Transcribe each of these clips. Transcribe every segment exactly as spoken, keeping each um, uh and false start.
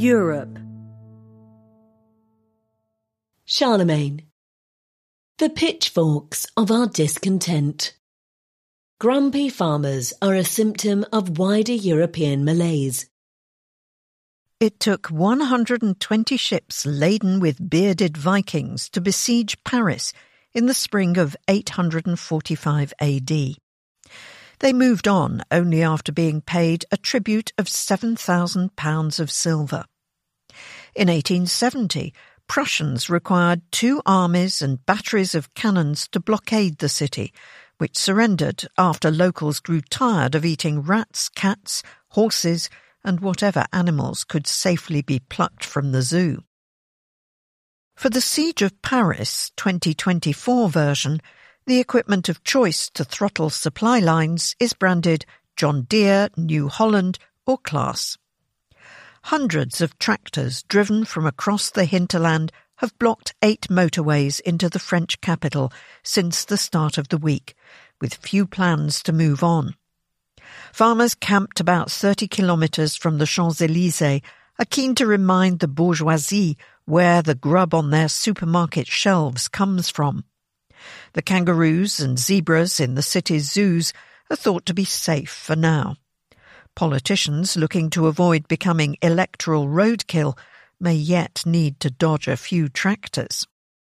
Europe. Charlemagne. The pitchforks of our discontent. Grumpy farmers are a symptom of wider European malaise. It took one hundred twenty ships laden with bearded Vikings to besiege Paris in the spring of eight hundred forty-five A D. They moved on only after being paid a tribute of seven thousand pounds of silver. In eighteen seventy, Prussians required two armies and batteries of cannons to blockade the city, which surrendered after locals grew tired of eating rats, cats, horses, and whatever animals could safely be plucked from the zoo. For the Siege of Paris twenty twenty-four version, the equipment of choice to throttle supply lines is branded John Deere, New Holland, or Claas. Hundreds of tractors driven from across the hinterland have blocked eight motorways into the French capital since the start of the week, with few plans to move on. Farmers camped about thirty kilometres from the Champs-Élysées are keen to remind the bourgeoisie where the grub on their supermarket shelves comes from. The kangaroos and zebras in the city's zoos are thought to be safe for now. Politicians looking to avoid becoming electoral roadkill may yet need to dodge a few tractors.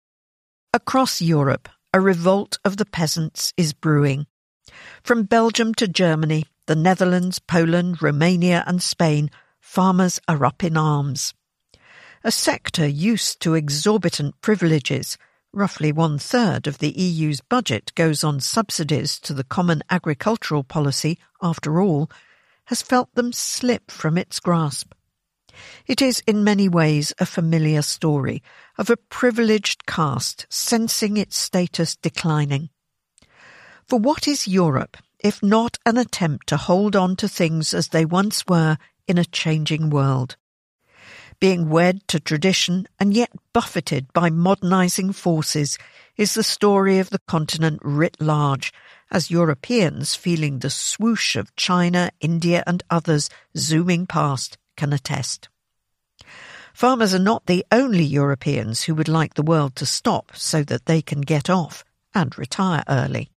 Across Europe, a revolt of the peasants is brewing. From Belgium to Germany, the Netherlands, Poland, Romania and Spain, farmers are up in arms. A sector used to exorbitant privileges, roughly one-third of the E U's budget goes on subsidies to the common agricultural policy, after all, has felt them slip from its grasp. It is in many ways a familiar story of a privileged caste sensing its status declining. For what is Europe if not an attempt to hold on to things as they once were in a changing world? Being wed to tradition and yet buffeted by modernising forces is the story of the continent writ large, as Europeans feeling the swoosh of China, India and others zooming past can attest. Farmers are not the only Europeans who would like the world to stop so that they can get off and retire early.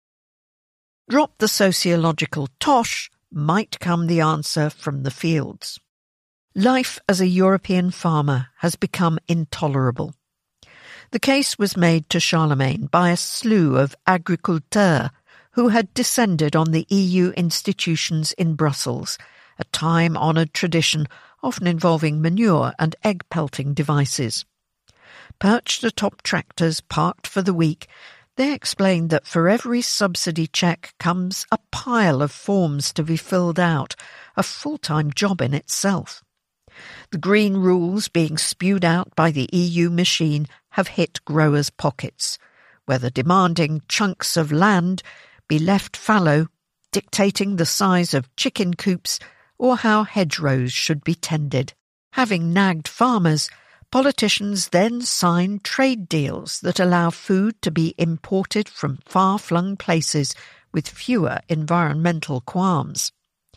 Drop the sociological tosh, might come the answer from the fields. Life as a European farmer has become intolerable. The case was made to Charlemagne by a slew of agriculteurs who had descended on the E U institutions in Brussels, a time-honoured tradition often involving manure and egg-pelting devices. Perched atop tractors parked for the week, they explained that for every subsidy check comes a pile of forms to be filled out, a full-time job in itself. The green rules being spewed out by the E U machine have hit growers' pockets, whether demanding chunks of land be left fallow, dictating the size of chicken coops, or how hedgerows should be tended. Having nagged farmers, politicians then sign trade deals that allow food to be imported from far-flung places with fewer environmental qualms.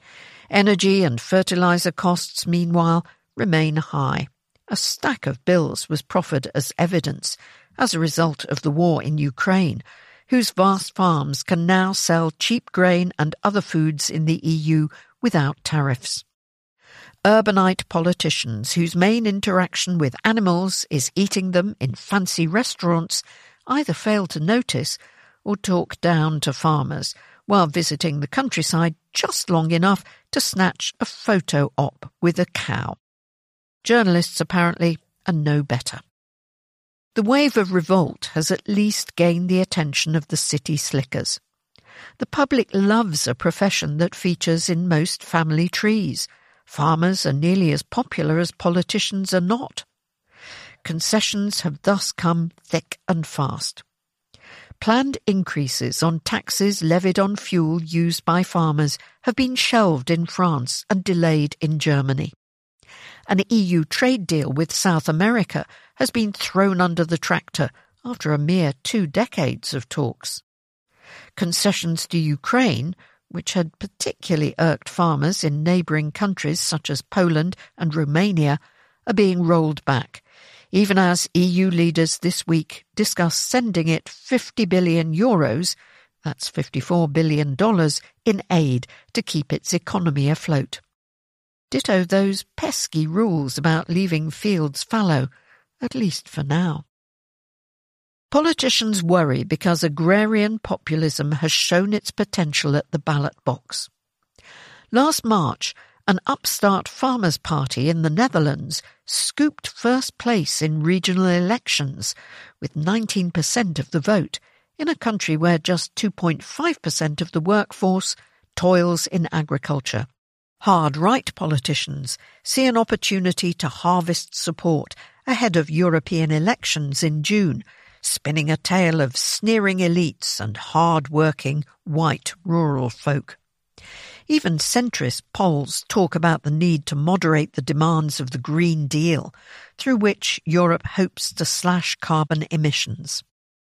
Energy and fertiliser costs, meanwhile, remain high. A stack of bills was proffered as evidence as a result of the war in Ukraine, whose vast farms can now sell cheap grain and other foods in the E U without tariffs. Urbanite politicians whose main interaction with animals is eating them in fancy restaurants either fail to notice or talk down to farmers while visiting the countryside just long enough to snatch a photo op with a cow. Journalists apparently are no better. The wave of revolt has at least gained the attention of the city slickers. The public loves a profession that features in most family trees. Farmers are nearly as popular as politicians are not. Concessions have thus come thick and fast. Planned increases on taxes levied on fuel used by farmers have been shelved in France and delayed in Germany. An E U trade deal with South America has been thrown under the tractor after a mere two decades of talks. Concessions to Ukraine, which had particularly irked farmers in neighbouring countries such as Poland and Romania, are being rolled back, even as E U leaders this week discuss sending it fifty billion euros, that's fifty-four billion dollars, in aid to keep its economy afloat. Ditto those pesky rules about leaving fields fallow, at least for now. Politicians worry because agrarian populism has shown its potential at the ballot box. Last March, an upstart farmers' party in the Netherlands scooped first place in regional elections with nineteen percent of the vote in a country where just two point five percent of the workforce toils in agriculture. Hard right politicians see an opportunity to harvest support ahead of European elections in June, spinning a tale of sneering elites and hard-working white rural folk. Even centrist polls talk about the need to moderate the demands of the Green Deal, through which Europe hopes to slash carbon emissions.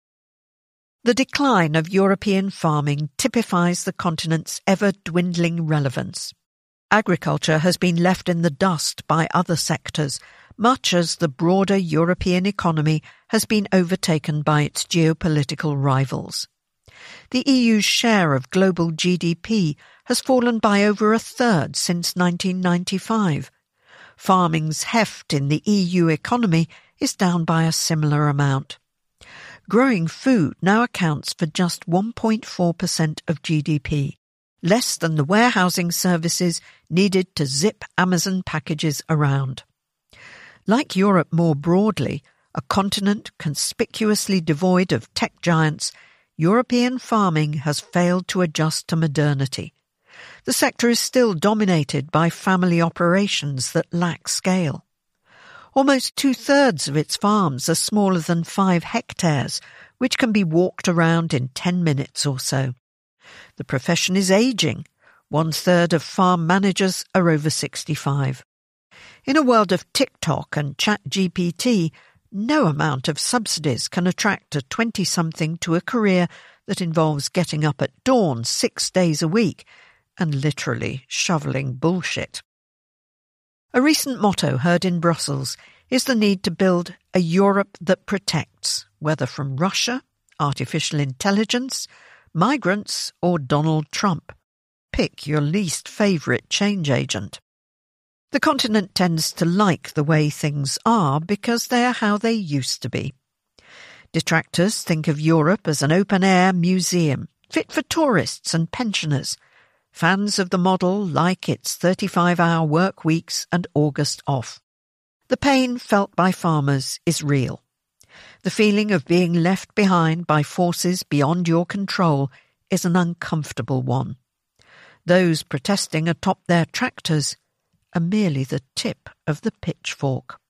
The decline of European farming typifies the continent's ever-dwindling relevance. Agriculture has been left in the dust by other sectors, much as the broader European economy has been overtaken by its geopolitical rivals. The E U's share of global G D P has fallen by over a third since nineteen ninety-five. Farming's heft in the E U economy is down by a similar amount. Growing food now accounts for just one point four percent of G D P, less than the warehousing services needed to zip Amazon packages around. Like Europe more broadly, a continent conspicuously devoid of tech giants, European farming has failed to adjust to modernity. The sector is still dominated by family operations that lack scale. Almost two-thirds of its farms are smaller than five hectares, which can be walked around in ten minutes or so. The profession is ageing. One-third of farm managers are over sixty-five. In a world of TikTok and ChatGPT, no amount of subsidies can attract a twenty-something to a career that involves getting up at dawn six days a week and literally shoveling bullshit. A recent motto heard in Brussels is the need to build a Europe that protects, whether from Russia, artificial intelligence, migrants, or Donald Trump. Pick your least favourite change agent. The continent tends to like the way things are because they are how they used to be. Detractors think of Europe as an open-air museum, fit for tourists and pensioners. Fans of the model like its thirty-five hour work weeks and August off. The pain felt by farmers is real. The feeling of being left behind by forces beyond your control is an uncomfortable one. Those protesting atop their tractors are merely the tip of the pitchfork.